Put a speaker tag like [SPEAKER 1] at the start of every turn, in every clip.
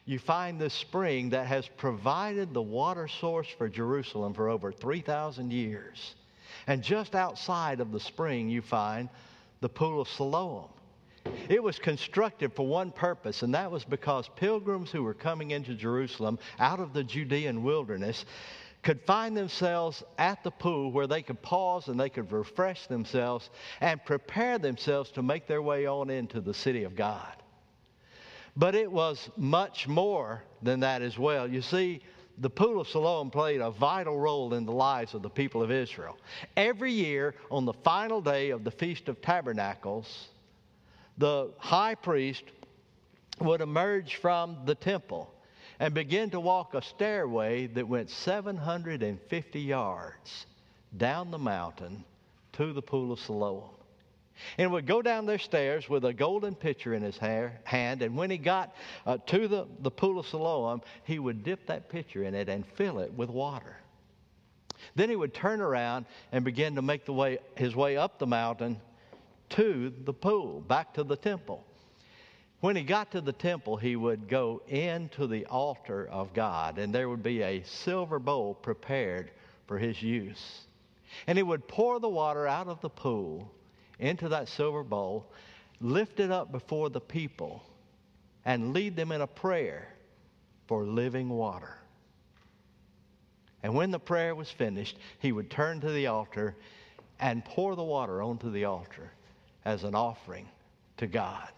[SPEAKER 1] you find this spring that has provided the water source for Jerusalem for over 3,000 years. And just outside of the spring, you find the Pool of Siloam. It was constructed for one purpose, and that was because pilgrims who were coming into Jerusalem out of the Judean wilderness could find themselves at the pool where they could pause and they could refresh themselves and prepare themselves to make their way on into the city of God. But it was much more than that as well. You see, the Pool of Siloam played a vital role in the lives of the people of Israel. Every year, on the final day of the Feast of Tabernacles, the high priest would emerge from the temple and begin to walk a stairway that went 750 yards down the mountain to the Pool of Siloam. And would go down their stairs with a golden pitcher in his hand, and when he got to the Pool of Siloam, he would dip that pitcher in it and fill it with water. Then he would turn around and begin to make his way up the mountain to the pool, back to the temple. When he got to the temple, he would go into the altar of God, and there would be a silver bowl prepared for his use. And he would pour the water out of the pool into that silver bowl, lift it up before the people, and lead them in a prayer for living water. And when the prayer was finished, he would turn to the altar and pour the water onto the altar as an offering to God.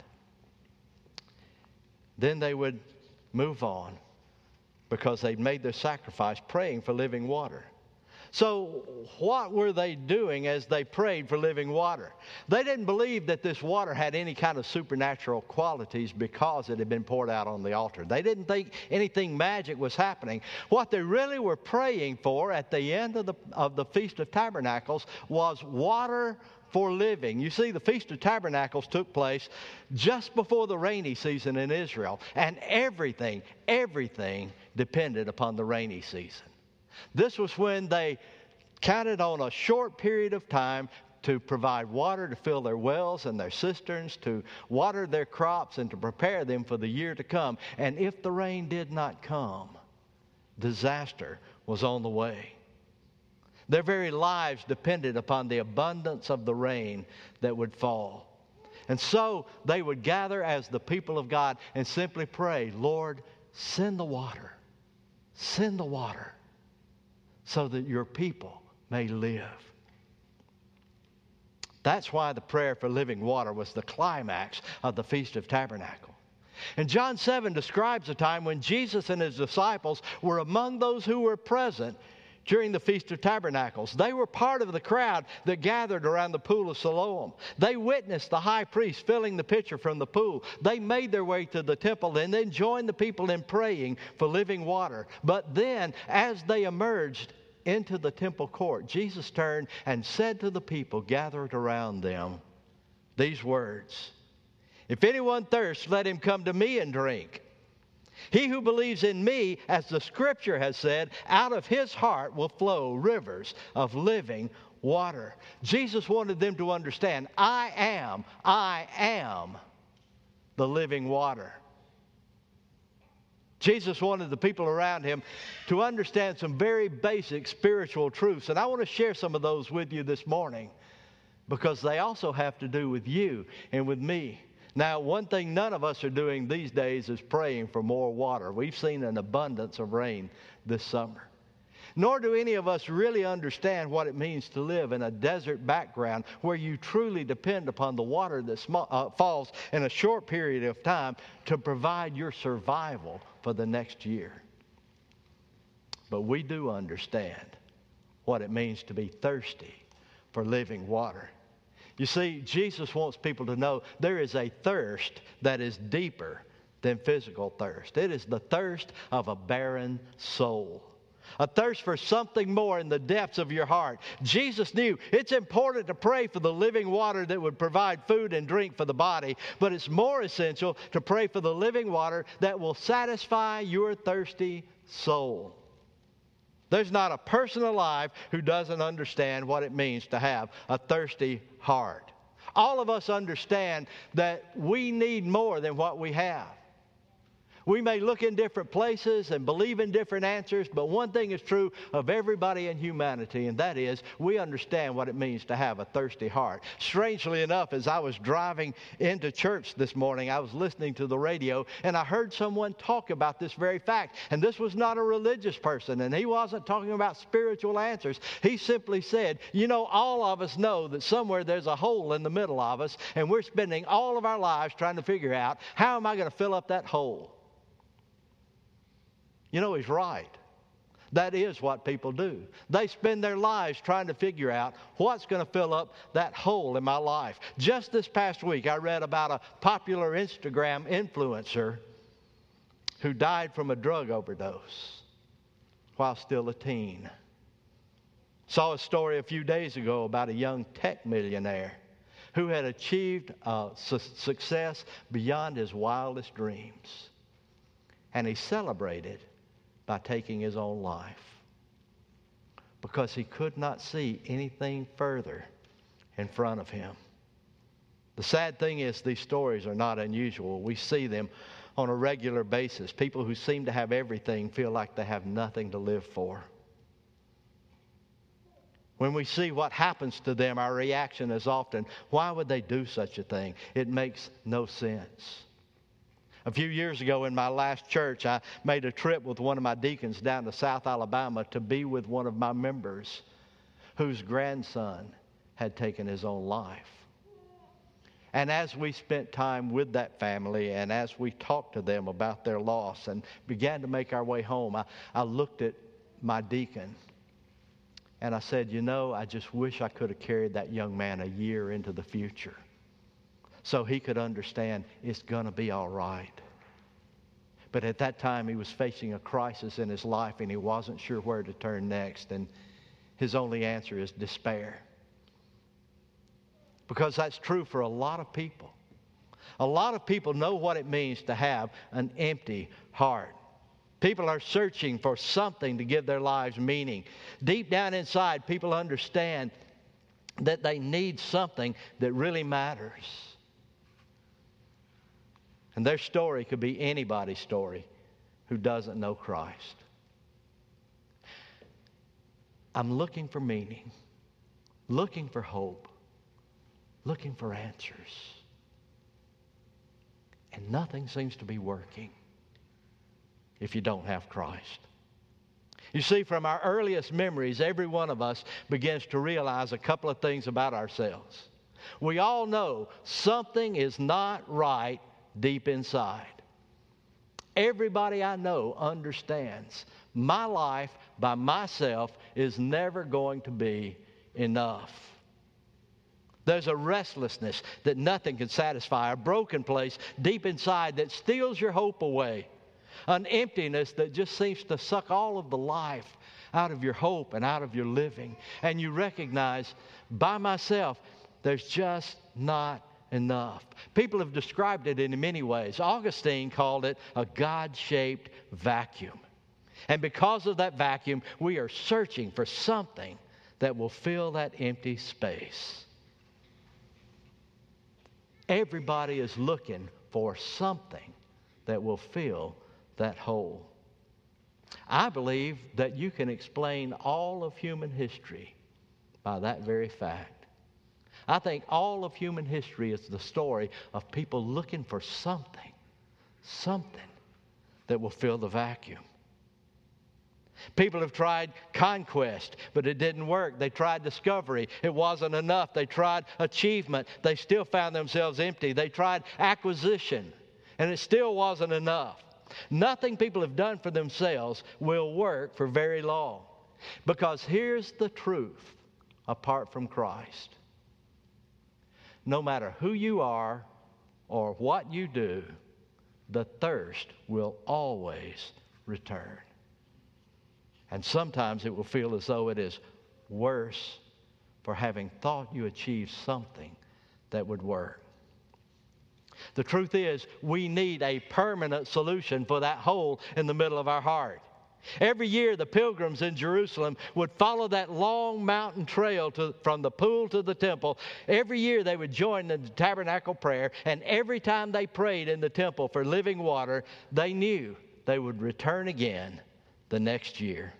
[SPEAKER 1] Then they would move on because they'd made their sacrifice praying for living water. So what were they doing as they prayed for living water? They didn't believe that this water had any kind of supernatural qualities because it had been poured out on the altar. They didn't think anything magic was happening. What they really were praying for at the end of the Feast of Tabernacles was water for living. You see, the Feast of Tabernacles took place just before the rainy season in Israel, and everything depended upon the rainy season. This was when they counted on a short period of time to provide water to fill their wells and their cisterns, to water their crops, and to prepare them for the year to come. And if the rain did not come, disaster was on the way. Their very lives depended upon the abundance of the rain that would fall. And so they would gather as the people of God and simply pray, Lord, send the water, so that your people may live. That's why the prayer for living water was the climax of the Feast of Tabernacles. And John 7 describes a time when Jesus and his disciples were among those who were present during the Feast of Tabernacles. They were part of the crowd that gathered around the Pool of Siloam. They witnessed the high priest filling the pitcher from the pool. They made their way to the temple and then joined the people in praying for living water. But then, as they emerged into the temple court, Jesus turned and said to the people gathered around them these words, "If anyone thirsts, let him come to me and drink. He who believes in me, as the Scripture has said, out of his heart will flow rivers of living water." Jesus wanted them to understand, I am the living water. Jesus wanted the people around him to understand some very basic spiritual truths. And I want to share some of those with you this morning because they also have to do with you and with me. Now, one thing none of us are doing these days is praying for more water. We've seen an abundance of rain this summer. Nor do any of us really understand what it means to live in a desert background where you truly depend upon the water that falls in a short period of time to provide your survival for the next year. But we do understand what it means to be thirsty for living water. You see, Jesus wants people to know there is a thirst that is deeper than physical thirst. It is the thirst of a barren soul. A thirst for something more in the depths of your heart. Jesus knew it's important to pray for the living water that would provide food and drink for the body, but it's more essential to pray for the living water that will satisfy your thirsty soul. There's not a person alive who doesn't understand what it means to have a thirsty heart. All of us understand that we need more than what we have. We may look in different places and believe in different answers, but one thing is true of everybody in humanity, and that is we understand what it means to have a thirsty heart. Strangely enough, as I was driving into church this morning, I was listening to the radio, and I heard someone talk about this very fact. And this was not a religious person, and he wasn't talking about spiritual answers. He simply said, you know, all of us know that somewhere there's a hole in the middle of us, and we're spending all of our lives trying to figure out, how am I going to fill up that hole? You know, he's right. That is what people do. They spend their lives trying to figure out what's going to fill up that hole in my life. Just this past week, I read about a popular Instagram influencer who died from a drug overdose while still a teen. Saw a story a few days ago about a young tech millionaire who had achieved success beyond his wildest dreams. And he celebrated by taking his own life because he could not see anything further in front of him. The sad thing is, these stories are not unusual. We see them on a regular basis. People who seem to have everything feel like they have nothing to live for. When we see what happens to them, our reaction is often, why would they do such a thing? It makes no sense. A few years ago in my last church, I made a trip with one of my deacons down to South Alabama to be with one of my members whose grandson had taken his own life. And as we spent time with that family and as we talked to them about their loss and began to make our way home, I looked at my deacon and I said, you know, I just wish I could have carried that young man a year into the future, so he could understand it's going to be all right. But at that time, he was facing a crisis in his life, and he wasn't sure where to turn next. And his only answer is despair. Because that's true for a lot of people. A lot of people know what it means to have an empty heart. People are searching for something to give their lives meaning. Deep down inside, people understand that they need something that really matters. And their story could be anybody's story who doesn't know Christ. I'm looking for meaning, looking for hope, looking for answers. And nothing seems to be working if you don't have Christ. You see, from our earliest memories, every one of us begins to realize a couple of things about ourselves. We all know something is not right deep inside. Everybody I know understands my life by myself is never going to be enough. There's a restlessness that nothing can satisfy, a broken place deep inside that steals your hope away, an emptiness that just seems to suck all of the life out of your hope and out of your living. And you recognize, by myself, there's just not enough. People have described it in many ways. Augustine called it a God-shaped vacuum. And because of that vacuum, we are searching for something that will fill that empty space. Everybody is looking for something that will fill that hole. I believe that you can explain all of human history by that very fact. I think all of human history is the story of people looking for something that will fill the vacuum. People have tried conquest, but it didn't work. They tried discovery. It wasn't enough. They tried achievement. They still found themselves empty. They tried acquisition, and it still wasn't enough. Nothing people have done for themselves will work for very long. Because here's the truth apart from Christ. No matter who you are or what you do, the thirst will always return. And sometimes it will feel as though it is worse for having thought you achieved something that would work. The truth is, we need a permanent solution for that hole in the middle of our heart. Every year, the pilgrims in Jerusalem would follow that long mountain trail from the pool to the temple. Every year, they would join the tabernacle prayer, and every time they prayed in the temple for living water, they knew they would return again the next year.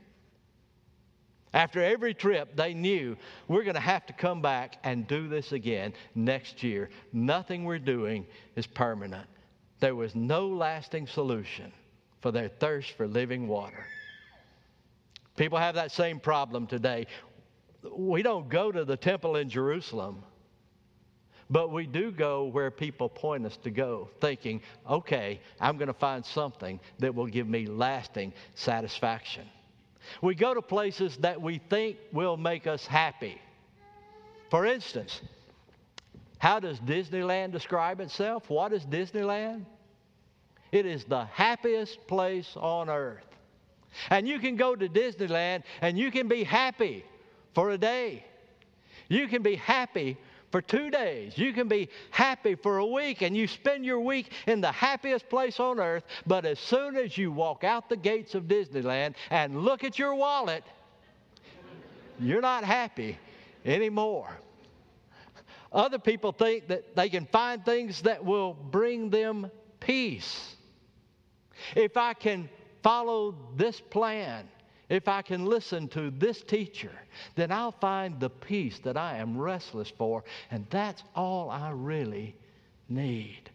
[SPEAKER 1] After every trip, they knew we're going to have to come back and do this again next year. Nothing we're doing is permanent. There was no lasting solution for their thirst for living water. People have that same problem today. We don't go to the temple in Jerusalem, but we do go where people point us to go, thinking, okay, I'm going to find something that will give me lasting satisfaction. We go to places that we think will make us happy. For instance, how does Disneyland describe itself? What is Disneyland? It is the happiest place on earth. And you can go to Disneyland and you can be happy for a day. You can be happy for 2 days. You can be happy for a week, and you spend your week in the happiest place on earth. But as soon as you walk out the gates of Disneyland and look at your wallet, you're not happy anymore. Other people think that they can find things that will bring them peace. If I can follow this plan, if I can listen to this teacher, then I'll find the peace that I am restless for, and that's all I really need.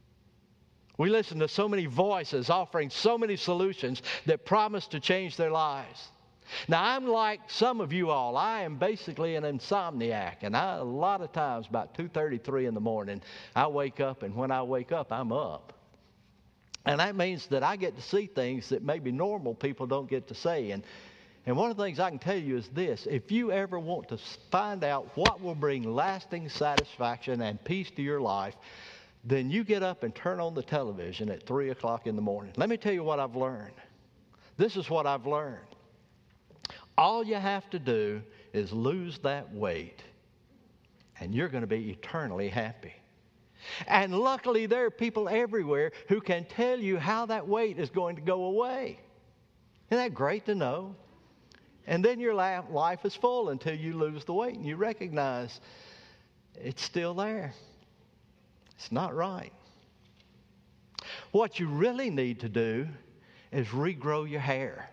[SPEAKER 1] We listen to so many voices offering so many solutions that promise to change their lives. Now, I'm like some of you all. I am basically an insomniac, and a lot of times about 2:33 in the morning, I wake up, and when I wake up, I'm up. And that means that I get to see things that maybe normal people don't get to see. And one of the things I can tell you is this: if you ever want to find out what will bring lasting satisfaction and peace to your life, then you get up and turn on the television at 3 o'clock in the morning. Let me tell you what I've learned. This is what I've learned. All you have to do is lose that weight, and you're going to be eternally happy. And luckily, there are people everywhere who can tell you how that weight is going to go away. Isn't that great to know? And then your life is full until you lose the weight and you recognize it's still there. It's not right. What you really need to do is regrow your hair.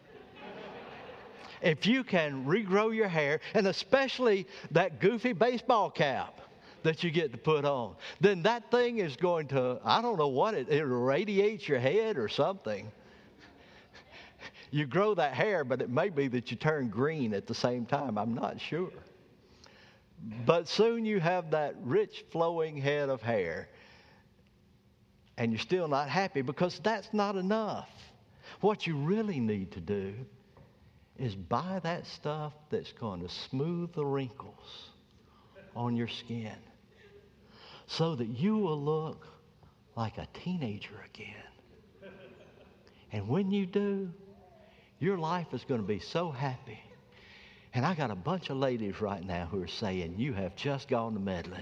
[SPEAKER 1] If you can regrow your hair, and especially that goofy baseball cap that you get to put on, then that thing is going to, I don't know what it irradiates your head or something. You grow that hair, but it may be that you turn green at the same time. I'm not sure. But soon you have that rich flowing head of hair, and you're still not happy because that's not enough. What you really need to do is buy that stuff that's going to smooth the wrinkles on your skin so that you will look like a teenager again. And when you do, your life is going to be so happy. And I got a bunch of ladies right now who are saying, you have just gone to meddling.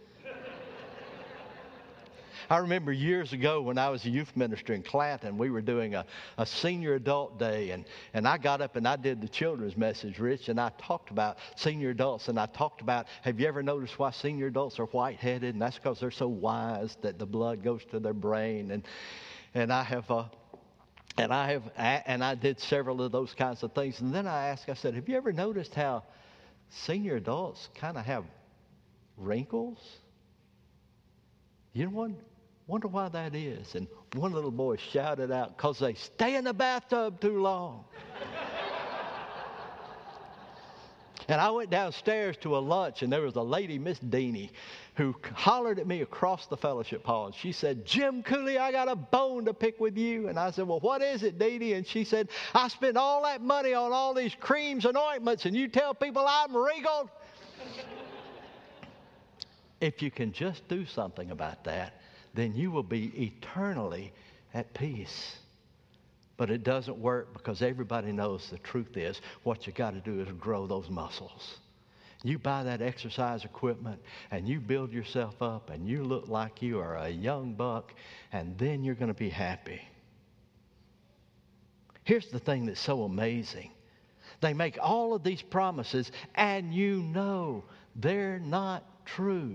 [SPEAKER 1] I remember years ago when I was a youth minister in Clanton, we were doing a senior adult day, and I got up and I did the children's message, Rich, and I talked about senior adults, and I talked about, have you ever noticed why senior adults are white-headed? And that's because they're so wise that the blood goes to their brain. And I did several of those kinds of things. And then I said, have you ever noticed how senior adults kind of have wrinkles? You know what? Wonder why that is. And one little boy shouted out, because they stay in the bathtub too long. And I went downstairs to a lunch, and there was a lady, Miss Deanie, who hollered at me across the fellowship hall. And she said, Jim Cooley, I got a bone to pick with you. And I said, well, what is it, Deanie? And she said, I spent all that money on all these creams and ointments, and you tell people I'm wrinkled? If you can just do something about that, then you will be eternally at peace. But it doesn't work because everybody knows the truth is what you got to do is grow those muscles. You buy that exercise equipment and you build yourself up and you look like you are a young buck, and then you're going to be happy. Here's the thing that's so amazing. They make all of these promises, and you know they're not true.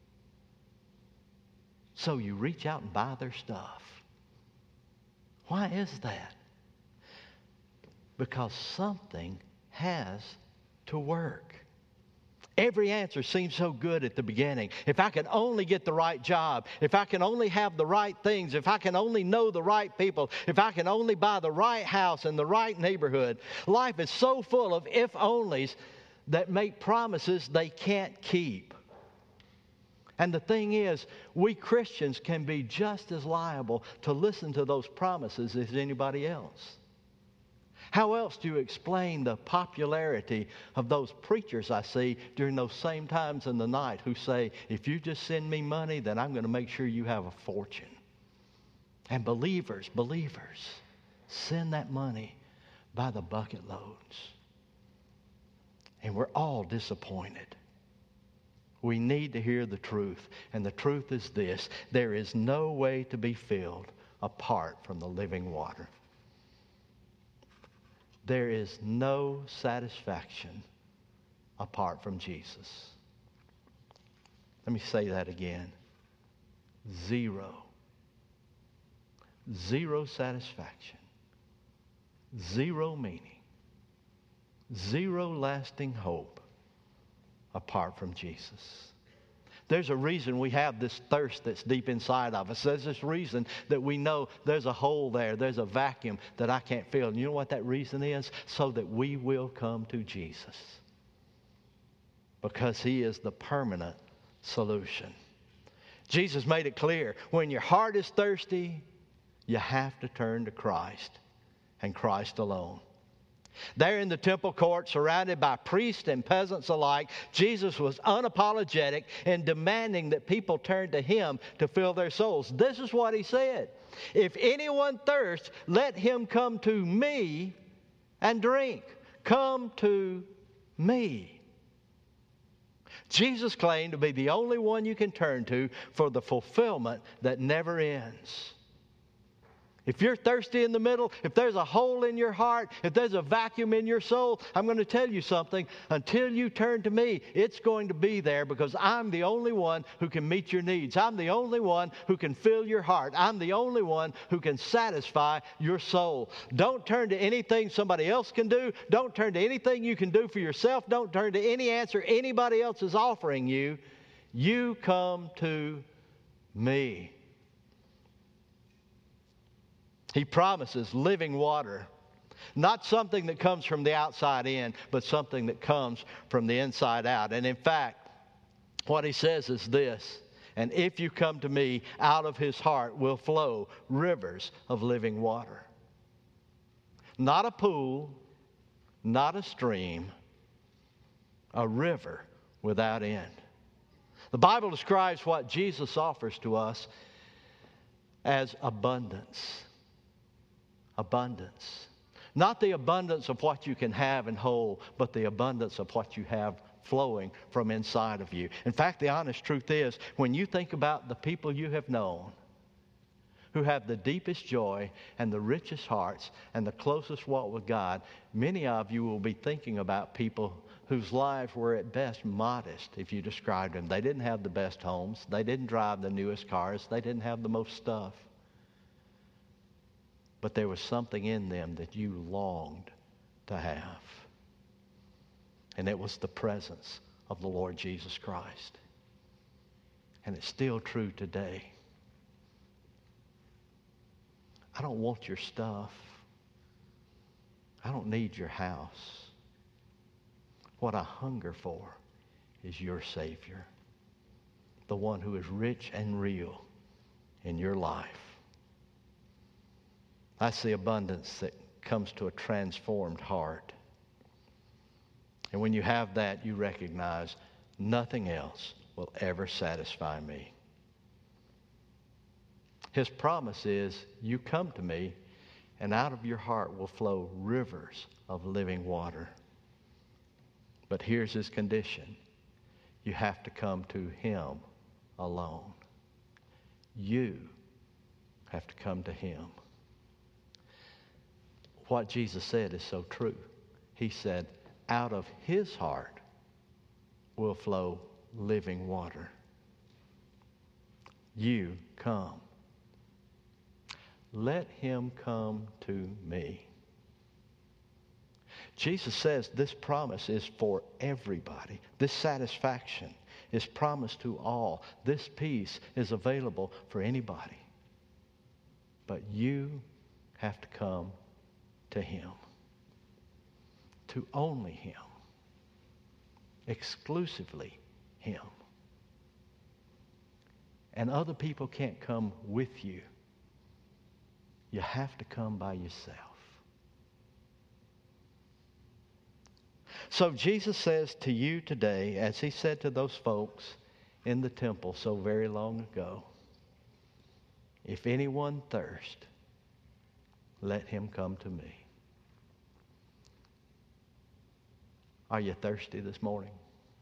[SPEAKER 1] So you reach out and buy their stuff. Why is that? Because something has to work. Every answer seems so good at the beginning. If I can only get the right job, if I can only have the right things, if I can only know the right people, if I can only buy the right house in the right neighborhood. Life is so full of if-onlys that make promises they can't keep. And the thing is, we Christians can be just as liable to listen to those promises as anybody else. How else do you explain the popularity of those preachers I see during those same times in the night who say, if you just send me money, then I'm going to make sure you have a fortune? And believers, send that money by the bucket loads. And we're all disappointed. We need to hear the truth. And the truth is this: there is no way to be filled apart from the living water. There is no satisfaction apart from Jesus. Let me say that again. Zero. Zero satisfaction. Zero meaning. Zero lasting hope apart from Jesus. There's a reason we have this thirst that's deep inside of us. There's this reason that we know there's a hole there. There's a vacuum that I can't fill. And you know what that reason is? So that we will come to Jesus. Because He is the permanent solution. Jesus made it clear. When your heart is thirsty, you have to turn to Christ and Christ alone. There in the temple court, surrounded by priests and peasants alike, Jesus was unapologetic in demanding that people turn to Him to fill their souls. This is what He said: if anyone thirsts, let him come to me and drink. Come to me. Jesus claimed to be the only one you can turn to for the fulfillment that never ends. If you're thirsty in the middle, if there's a hole in your heart, if there's a vacuum in your soul, I'm going to tell you something. Until you turn to me, it's going to be there, because I'm the only one who can meet your needs. I'm the only one who can fill your heart. I'm the only one who can satisfy your soul. Don't turn to anything somebody else can do. Don't turn to anything you can do for yourself. Don't turn to any answer anybody else is offering you. You come to me. He promises living water. Not something that comes from the outside in, but something that comes from the inside out. And in fact, what He says is this: and if you come to me, out of His heart will flow rivers of living water. Not a pool, not a stream, a river without end. The Bible describes what Jesus offers to us as abundance. Abundance. Not the abundance of what you can have and hold, but the abundance of what you have flowing from inside of you. In fact, the honest truth is, when you think about the people you have known who have the deepest joy and the richest hearts and the closest walk with God, many of you will be thinking about people whose lives were at best modest if you described them. They didn't have the best homes. They didn't drive the newest cars. They didn't have the most stuff. But there was something in them that you longed to have. And it was the presence of the Lord Jesus Christ. And it's still true today. I don't want your stuff. I don't need your house. What I hunger for is your Savior, the one who is rich and real in your life. That's the abundance that comes to a transformed heart. And when you have that, you recognize nothing else will ever satisfy me. His promise is, you come to me, and out of your heart will flow rivers of living water. But here's His condition. You have to come to Him alone. You have to come to Him. what Jesus said is so true. He said, out of his heart will flow living water. You come. Let him come to me. Jesus says this promise is for everybody. This satisfaction is promised to all. This peace is available for anybody. But you have to come to him. To only him. Exclusively him. And other people can't come with you. You have to come by yourself. So Jesus says to you today, as he said to those folks in the temple so very long ago, if anyone thirst, let him come to me. Are you thirsty this morning?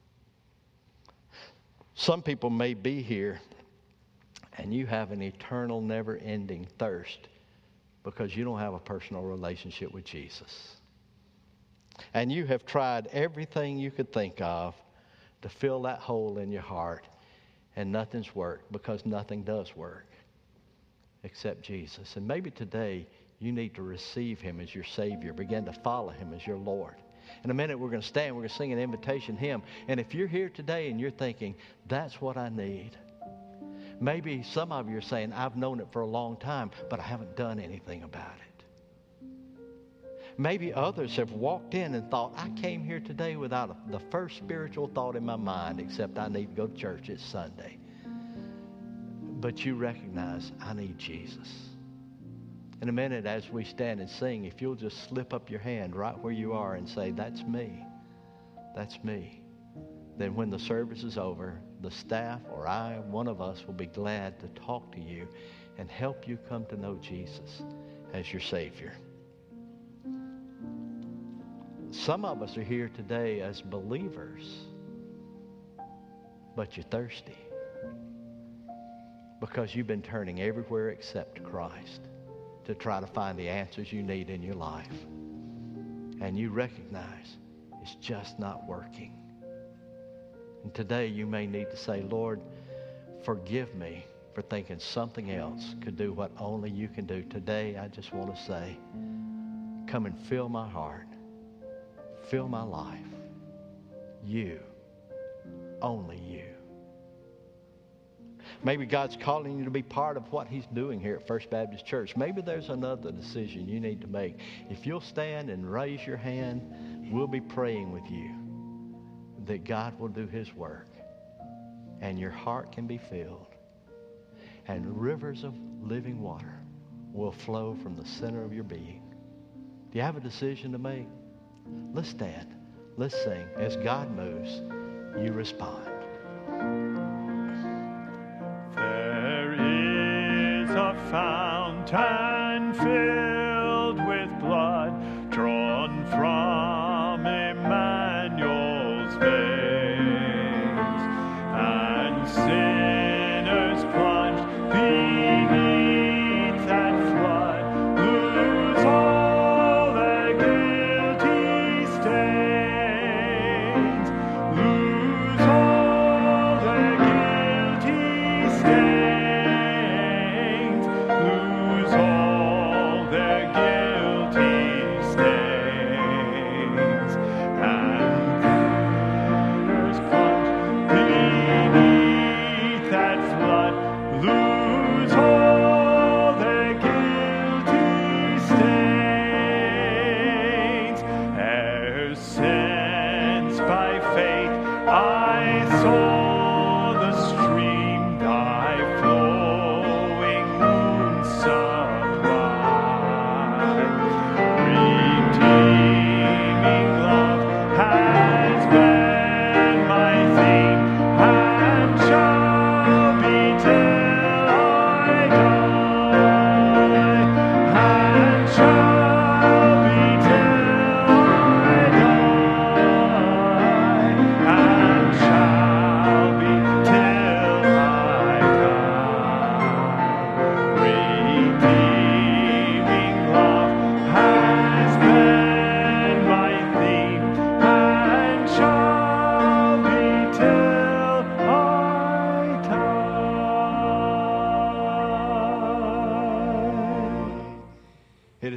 [SPEAKER 1] Some people may be here and you have an eternal, never-ending thirst because you don't have a personal relationship with Jesus. And you have tried everything you could think of to fill that hole in your heart, and nothing's worked because nothing does work except Jesus. And maybe today you need to receive him as your Savior, begin to follow him as your Lord. In a minute we're going to stand, we're going to sing an invitation hymn. And if you're here today and you're thinking, that's what I need. Maybe some of you are saying, I've known it for a long time, but I haven't done anything about it. Maybe others have walked in and thought, I came here today without the first spiritual thought in my mind, except I need to go to church. It's Sunday. But you recognize, I need Jesus. In a minute, as we stand and sing, if you'll just slip up your hand right where you are and say, that's me. That's me. Then when the service is over, the staff or I, one of us, will be glad to talk to you and help you come to know Jesus as your Savior. Some of us are here today as believers, but you're thirsty because you've been turning everywhere except Christ to try to find the answers you need in your life. And you recognize it's just not working. And today you may need to say, Lord, forgive me for thinking something else could do what only you can do. Today I just want to say, come and fill my heart. Fill my life. You. Only you. Maybe God's calling you to be part of what he's doing here at First Baptist Church. Maybe there's another decision you need to make. If you'll stand and raise your hand, we'll be praying with you that God will do his work and your heart can be filled and rivers of living water will flow from the center of your being. Do you have a decision to make? Let's stand. Let's sing. As God moves, you respond.
[SPEAKER 2] There is a fountain filled with blood drawn from Emmanuel's veins, and sinners plunged beneath that flood lose all their guilty stains, lose all their guilty stains, lose all their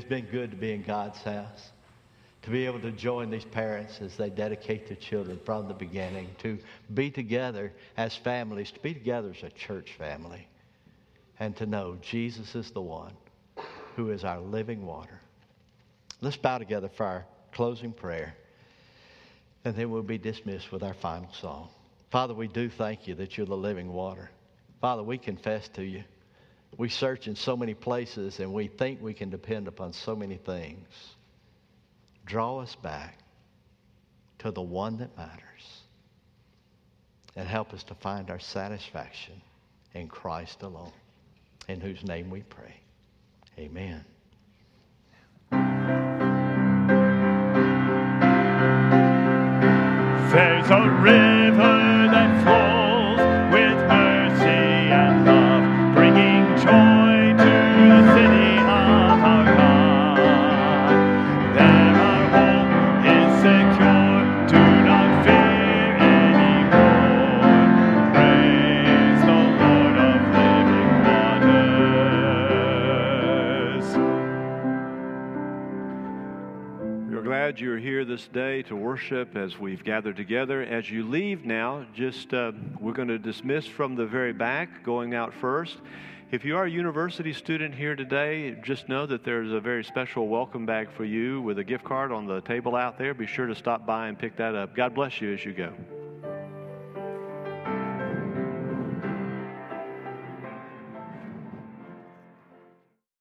[SPEAKER 1] has been good to be in God's house, to be able to join these parents as they dedicate their children from the beginning, to be together as families, to be together as a church family, and to know Jesus is the one who is our living water. Let's bow together for our closing prayer, and then we'll be dismissed with our final song. Father, we do thank you that you're the living water. Father, we confess to you. We search in so many places, and we think we can depend upon so many things. Draw us back to the one that matters, and help us to find our satisfaction in Christ alone, in whose name we pray. Amen.
[SPEAKER 2] There's a river that flows with mercy and love, bringing joy to the city of our God. There our hope is secure, do not fear anymore. Praise the Lord of living waters.
[SPEAKER 3] We're glad you're here this day to worship as we've gathered together. As you leave now, we're going to dismiss from the very back, going out first. If you are a university student here today, just know that there's a very special welcome bag for you with a gift card on the table out there. Be sure to stop by and pick that up. God bless you as you go.